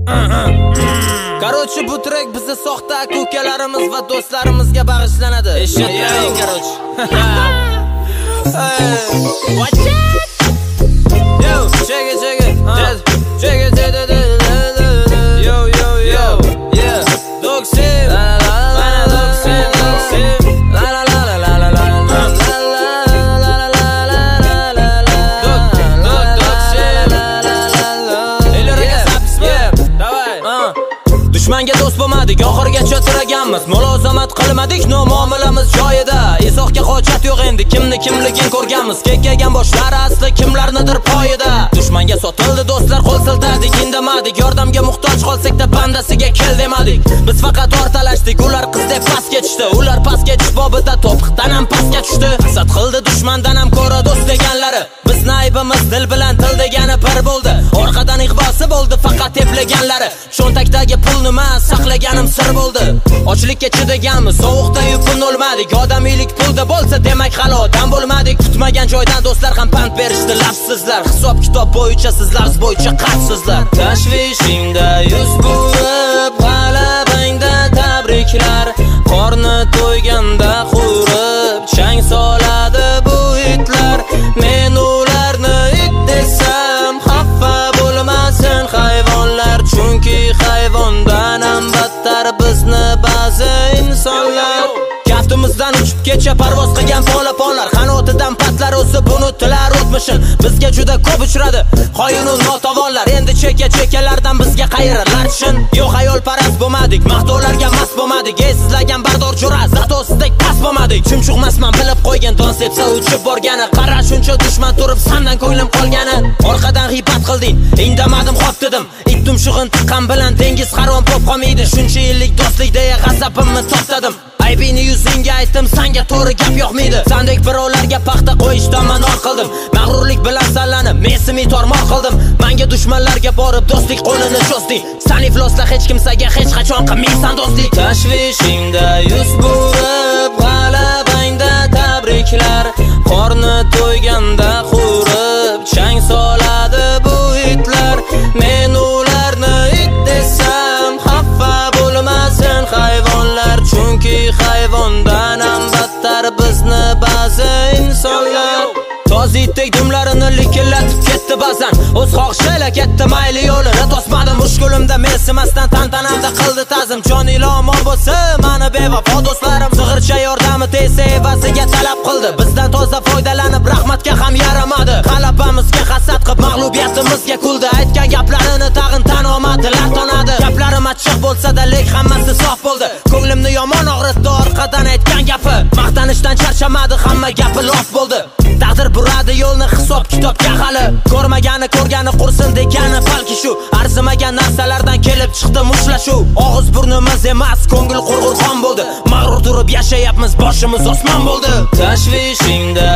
Короче, bu track bizni soxta aka-ukalarimiz va do'stlarimizga bag'ishlanadi. Eshitding, короче. Watch it. Yo, check it. Check it. Yo. Yeah. Doxim. Dushmanga do'st bo'lmadik, oxirgacha turaganmiz. Mulozamat qilmadik, muomalamiz joyida. Izohga hojat yo'q endi, kimligin ko'rganmiz. Kekkagan boshlar asli kimlarnidir poyida. Dushmanga sotildi do'stlar, qo'l siltadik, indamadik. Yordamga muhtoj qolsak-da bandasiga kel demadik. Biz faqat ortalashdik, ular qizdek pastga tushdi. Ular pastga tush bobida to'piqdan ham pastga tushdi. Hasad qildi dushmandan ham ko'ra do'st deganlari. Bizni aybimiz dil bilan til degani bir bo'ldi. Orqadan ig'vosi bo'ldi faqat eplaganlari. Sho'ntakdagi pulni saqlaganim sir bo'ldi. Ochlikka chidaganmiz, sovuqda yupun o'lmadik. Odamiylik pulda bo'lsa demak hali odam bo'lmadik. Kutmagan joydan do'stlar ham pand berishdi, lafsizlar. Hisob kitob bo'yicha sizlar bo'yicha qarsizlar. Tashvishingda yuz burib, g'alabangda tabriklar. Qorni to'yganda xurib, chang soladi bu itlar. Men ularni it desam, xafa bo'lmasin hayvonlar, chunki hayvondan ham battar bizni ba'zi insonlar. Kaftimizdan uchib kecha parvoz qilgan polaponlar, qanotidan patlar o'sib unutilar o'tmishin. Bizga juda ko'p uchradi xoyinu notavonlar. Endi chekalardan bizga qayirlar shin. Yo'q, ayol parast bo'lmadik, maqtovlarga mast bo'lmadik. Sizlargan bardor jo'ra, zato sizdek past bo'lmadik. Chumchuqmasman bilib qo'ygan, don sepsa uchib borgani. Qara shuncha dushman turib sandan ko'nglim qolgani. Orqadan g'iybat qilding, indamadim, xo'p dedim. It tumshug'in tiqqan bilan dengiz qaron pop qolmaydi. Shuncha yillik do'stlik deya g'azabimni to'xtadim. Aybini yuzingga aytdim, senga to'g'ri gap yo'qmaydi. Sendek birovlarga paxta qo'yishdan manor qildim. Mag'rurlik bilan sallanib, mesimi tormor qildim. Menga dushmanlarga borib do'stlik qo'lini cho'zding. Sen iflosla hech kimsaga hech qachon qilmaysan do'stlik. Tashvishingda yuz burib, g'alabangda tabriklar. Qorni to'yganda xurib, chang soladi bu itlar. Men ularni it desam, xafa bo'lmasin hayvonlar, chunki hayvondan ham battar bizni ba'zi insonlar. Tozitdek dumlarini likillatib ketdi ba'zan. O'z xohishiga ketdi mayli yo'lini to'smadim. Mushkulimda mensimasdan tantanamda qildi ta'zim. Jonila omon bo'lsa, mani bevafo do'stlarim. Sig'ircha yordami tegsa evaziga talab qildi. Bizdan toza foydalanib rahmatga ham yaramadi. G'alabamizga hasad qilib mag'lubiyatimizga kuldi. Aytgan gaplarini tag'in tan olmadilar, tonadi. Gaplarim achchiq bo'lsa-da, lek hammasi sof bo'ldi. Ko'nglimni yomon og'ritdi orqadan aytgan gapi. Maqtanishdan charchamadi, hamma gapi lof bo'ldi. Taqdir buradi yo'lni hisob kitobga hali. Ko'rmagani ko'rgani qursin degani balki shu. Arzimagan narsalardan kelib chiqdi muslashuv. Og'iz burnimiz emas, ko'ngil qurg'urxon bo'ldi. Mag'rur turib yashayapmiz, boshimiz osmon bo'ldi. Tashvishingda